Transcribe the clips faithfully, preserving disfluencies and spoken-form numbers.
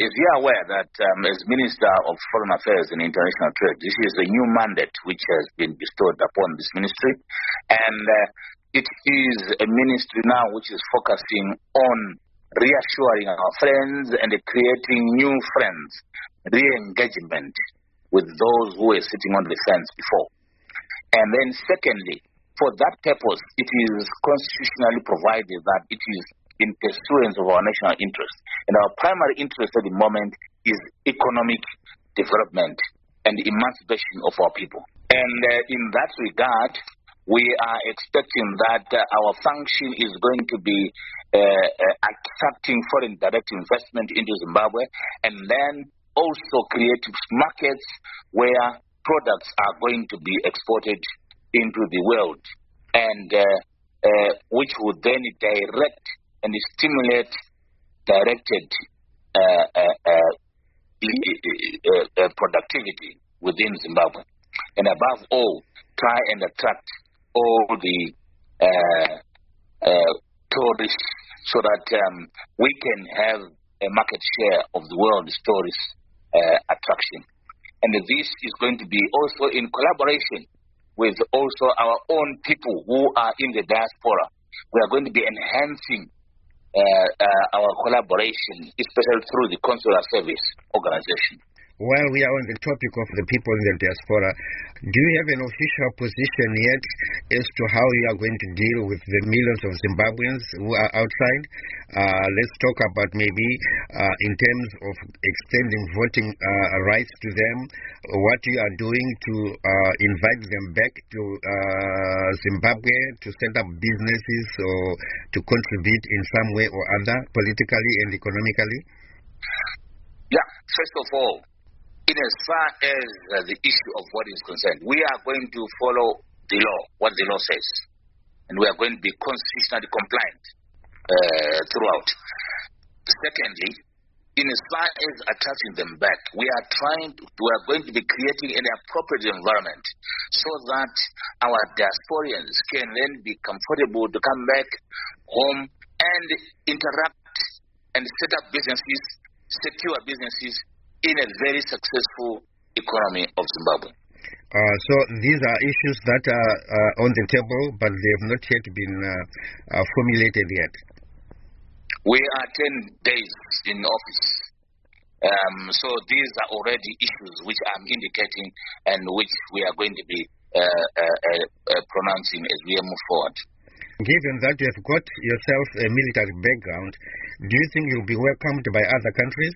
Is you aware that um, as Minister of Foreign Affairs and International Trade, this is a new mandate which has been bestowed upon this ministry, and uh, it is a ministry now which is focusing on reassuring our friends and creating new friends, re-engagement with those who were sitting on the fence before. And then secondly, for that purpose, it is constitutionally provided that it is in pursuance of our national interest. And our primary interest at the moment is economic development and emancipation of our people. And uh, in that regard, we are expecting that uh, our function is going to be uh, uh, attracting foreign direct investment into Zimbabwe, and then also create markets where products are going to be exported into the world, and uh, uh, which would then direct and stimulate directed uh, uh, uh, uh, uh, productivity within Zimbabwe. And above all, try and attract all the uh, uh, tourists so that um, we can have a market share of the world's tourist uh, attraction. And this is going to be also in collaboration with also our own people who are in the diaspora. We are going to be enhancing Uh, uh, our collaboration, especially through the consular service organization. While we are on the topic of the people in the diaspora, do you have an official position yet as to how you are going to deal with the millions of Zimbabweans who are outside? Uh, let's talk about maybe uh, in terms of extending voting uh, rights to them, what you are doing to uh, invite them back to uh, Zimbabwe to set up businesses or to contribute in some way or other, politically and economically? Yeah, first of all, in as far as uh, the issue of what is concerned, we are going to follow the law, what the law says, and we are going to be constitutionally compliant uh, throughout. Secondly, in as far as attracting them back, we are trying to, we are going to be creating an appropriate environment so that our diasporians can then be comfortable to come back home and interact and set up businesses, secure businesses in a very successful economy of Zimbabwe. Uh, so these are issues that are uh, on the table, but they have not yet been uh, uh, formulated yet. We are ten days in office. Um, so these are already issues which I'm indicating and which we are going to be uh, uh, uh, pronouncing as we move forward. Given that you have got yourself a military background, do you think you'll be welcomed by other countries?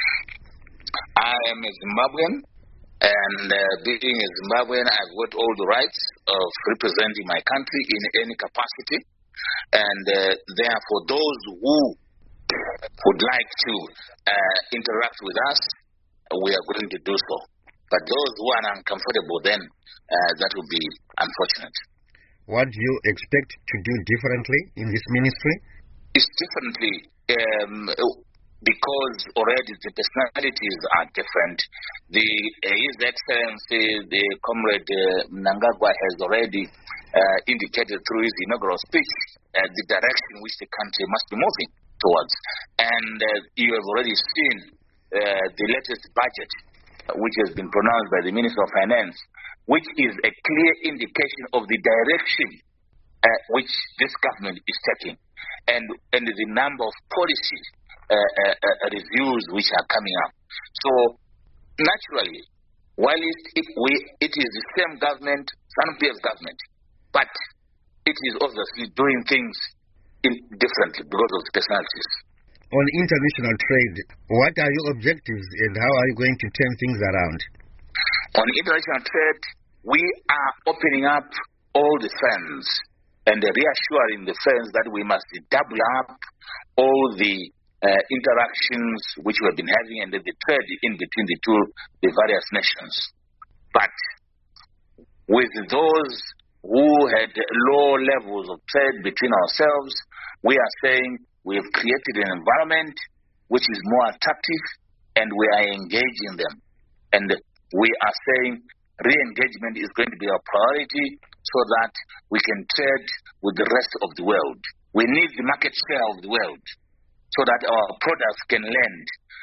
I am a Zimbabwean, and uh, being a Zimbabwean, I've got all the rights of representing my country in any capacity. And uh, therefore, those who would like to uh, interact with us, we are going to do so. But those who are uncomfortable, then uh, that will be unfortunate. What do you expect to do differently in this ministry? It's differently um, because already the personalities are different. The uh, His Excellency, the Comrade uh, Mnangagwa, has already uh, indicated through his inaugural speech uh, the direction which the country must be moving towards. And uh, you have already seen uh, the latest budget, uh, which has been pronounced by the Minister of Finance, which is a clear indication of the direction uh, which this government is taking, and, and the number of policies uh, uh, uh, reviews which are coming up. So, naturally, while it, it, we, it is the same government, P F government, but it is obviously doing things in differently because of the personalities. On international trade, what are your objectives and how are you going to turn things around? On international trade, we are opening up all the firms and reassuring the firms that we must double up all the uh, interactions which we have been having and the trade in between the two, the various nations. But with those who had low levels of trade between ourselves, we are saying we have created an environment which is more attractive and we are engaging them. And we are saying re-engagement is going to be our priority so that we can trade with the rest of the world. We need the market share of the world so that our products can lend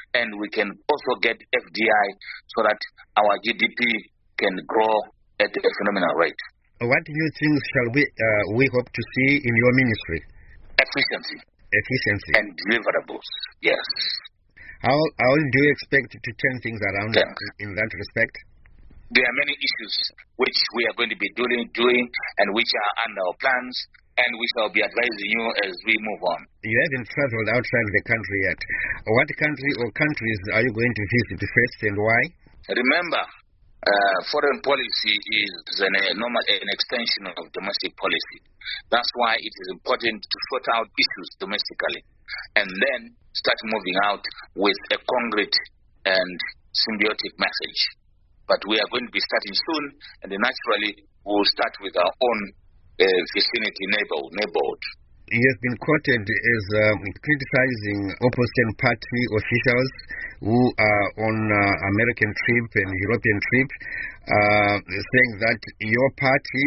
and we can also get F D I so that our G D P can grow at a phenomenal rate. What new things shall we uh, we hope to see in your ministry? Efficiency. Efficiency. And deliverables, yes. How, how do you expect to turn things around in, in that respect? There are many issues which we are going to be doing, doing and which are under our plans, and we shall be advising you as we move on. You haven't traveled outside the country yet. What country or countries are you going to visit first, and why? Remember, uh, foreign policy is an, a normal, an extension of domestic policy. That's why it is important to sort out issues domestically and then start moving out with a concrete and symbiotic message. But we are going to be starting soon, and naturally we'll start with our own uh, vicinity neighbor, neighborhood. You have been quoted as um, criticizing opposition party officials who are on uh, American trip and European trip, uh, saying that your party,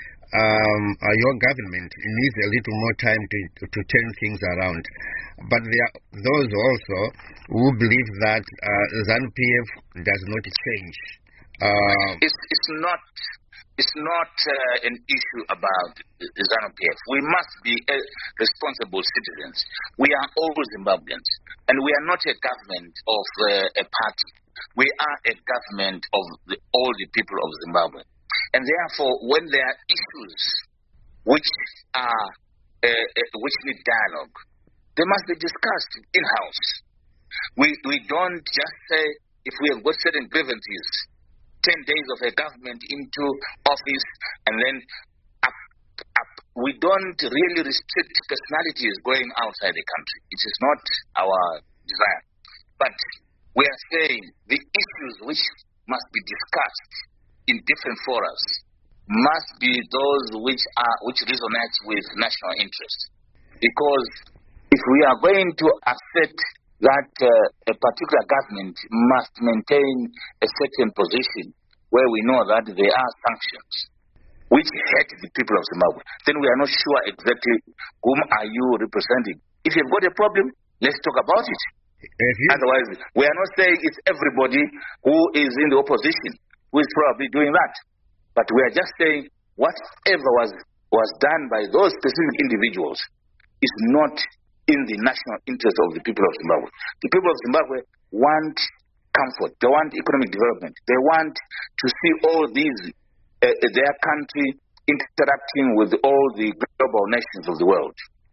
um, uh, your government needs a little more time to, to turn things around. But there are those also who believe that uh, ZANU P F does not change. Uh, it's, it's not it's not uh, an issue about ZANU P F. We must be uh, responsible citizens. We are all Zimbabweans, and we are not a government of uh, a party. We are a government of the, all the people of Zimbabwe. And therefore, when there are issues which are uh, uh, which need dialogue, they must be discussed in-house. We we don't just say if we have got certain grievances, ten days of a government into office, and then up, up. We don't really restrict personalities going outside the country. It is not our desire. But we are saying the issues which must be discussed in different forums must be those which are which resonate with national interest. Because if we are going to accept that uh, a particular government must maintain a certain position where we know that there are sanctions which hurt the people of Zimbabwe, then we are not sure exactly whom are you representing. If you've got a problem, let's talk about it. Otherwise, we are not saying it's everybody who is in the opposition who is probably doing that. But we are just saying whatever was, was done by those specific individuals is not in the national interest of the people of Zimbabwe. The people of Zimbabwe want comfort. They want economic development. They want to see all these, uh, their country interacting with all the global nations of the world.